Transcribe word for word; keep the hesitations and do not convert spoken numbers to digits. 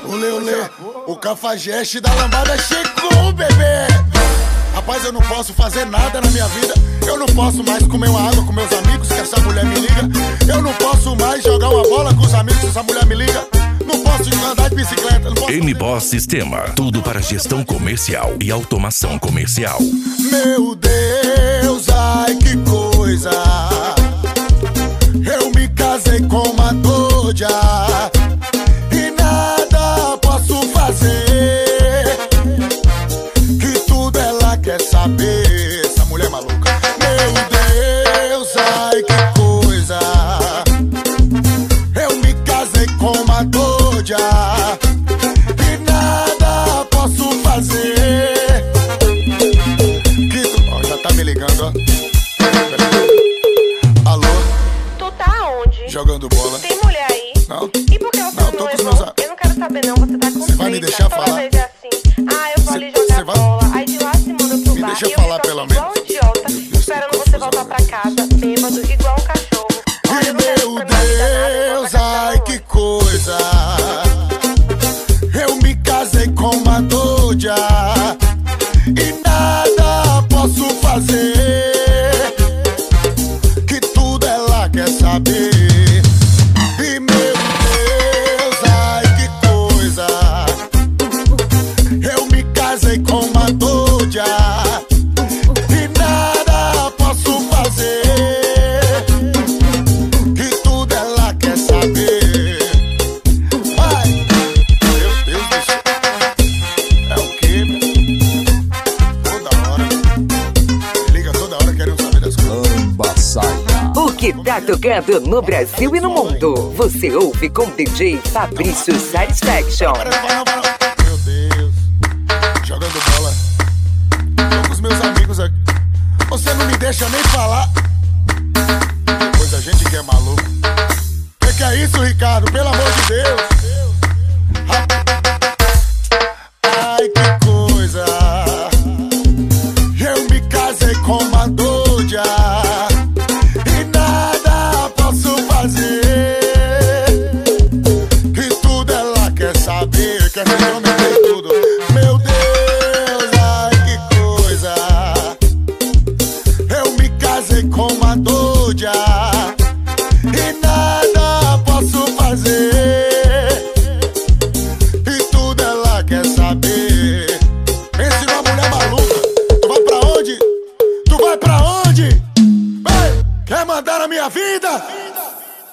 Olê, olê, o cafajeste da lambada chegou, bebê. Rapaz, eu não posso fazer nada na minha vida. Eu não posso mais comer uma água com meus amigos, que essa mulher me liga. Eu não posso mais jogar uma bola com os amigos, que essa mulher me liga. Não posso andar de bicicleta, não posso... M-Boss Sistema, tudo para gestão comercial e automação comercial. Meu Deus, ai que coisa. Eu me casei com uma doida e nada posso fazer, que tudo ela quer saber. Essa mulher maluca. Meu Deus, ai que coisa. Eu me casei com uma doida e nada posso fazer, que tu... Ó, já tá me ligando, ó. Alô? Tu tá onde? Jogando bola. Tem mulher aí? Não. E por que você Não, não, tô com os levou? meus a- Eu não quero saber não, você tá com Você vai me treta, deixar toda falar? vez é assim. Ah, eu vou Cê- ali jogar cê vai- bola, aí de lá se manda pro Me bar. deixa e eu falar, fico pelo aqui igual menos. um idiota, Meu Deus, esperando que você confusão, voltar pra velho. casa, bêbado, igual um cachorro. Olha, eu não quero Meu pra minha vida nada, eu vou Deus, pra casa ai da que noite. coisa. Eu me casei com uma doida e nada posso fazer, que tudo ela quer saber. E meu Deus, ai que coisa. Eu me casei com uma doida e nada posso fazer, que tudo ela quer saber. Vai. Meu Deus do céu. É o quê, meu? Toda hora. Liga toda hora querendo saber das coisas. O que tá tocando no Brasil e no mundo, você ouve com D J Fabrício Satisfaction. Para, para, para. Meu Deus. Jogando bola. Tô com os meus amigos aqui. Você não me deixa nem falar. Depois a gente que é maluco. Que que é isso, Ricardo? Pelo amor de Deus. Ai, que coisa. Eu me casei com uma doida e nada posso fazer, que tudo ela quer saber. Quer ser homem